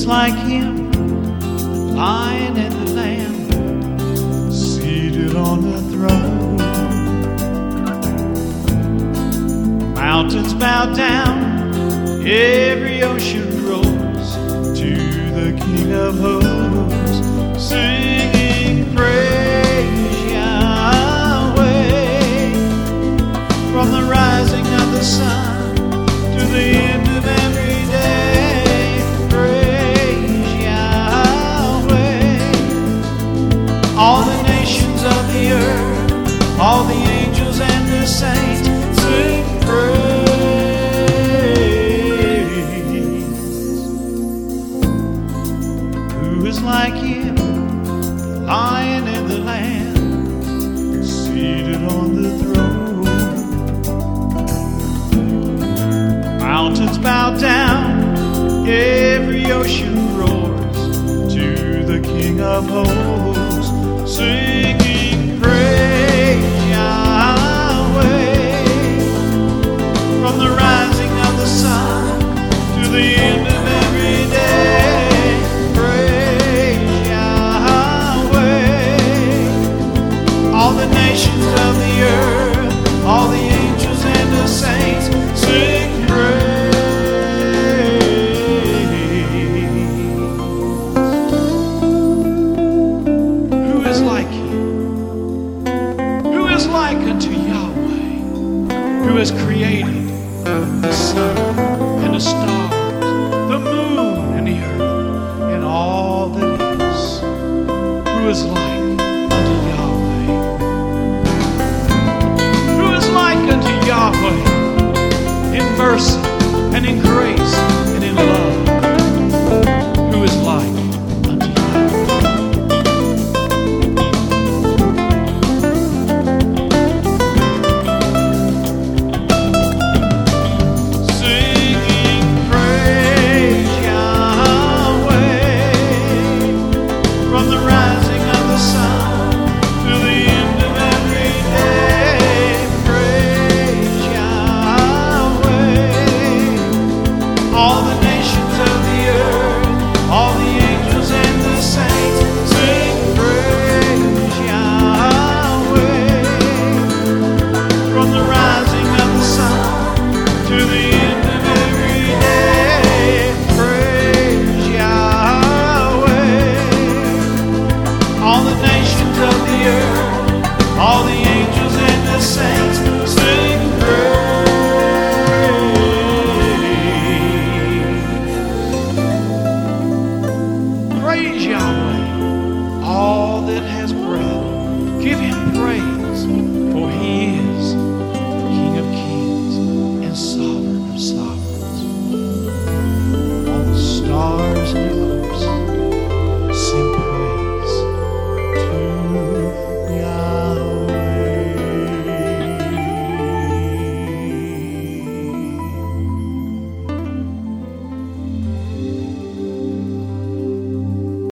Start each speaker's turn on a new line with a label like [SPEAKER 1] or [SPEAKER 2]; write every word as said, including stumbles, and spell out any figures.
[SPEAKER 1] is like him, the Lion and the Lamb, seated on the throne? Mountains bow down, every ocean rolls to the King of hosts, singing praise Yahweh. From the rising of the sun to the end of every day, praise Yahweh. All the nations of the earth, all the angels and the saints sing praise. Who is like him, the Lion and the Lamb, seated on the throne? Mountains bow down, every ocean roars to the King of hosts, singing praise Yahweh. From the rising of the sun to the end of every day, praise Yahweh. All the nations of the earth, all the angels and the saints sing praise. Like unto Yahweh, who has created the sun and the stars, the moon and the earth, and all that is. Who is like unto Yahweh? Who is like unto Yahweh in mercy and in grace and in love? Who is like unto Yahweh? All the angels and the saints sing praise. Praise Yahweh. All that has breath, give him praise.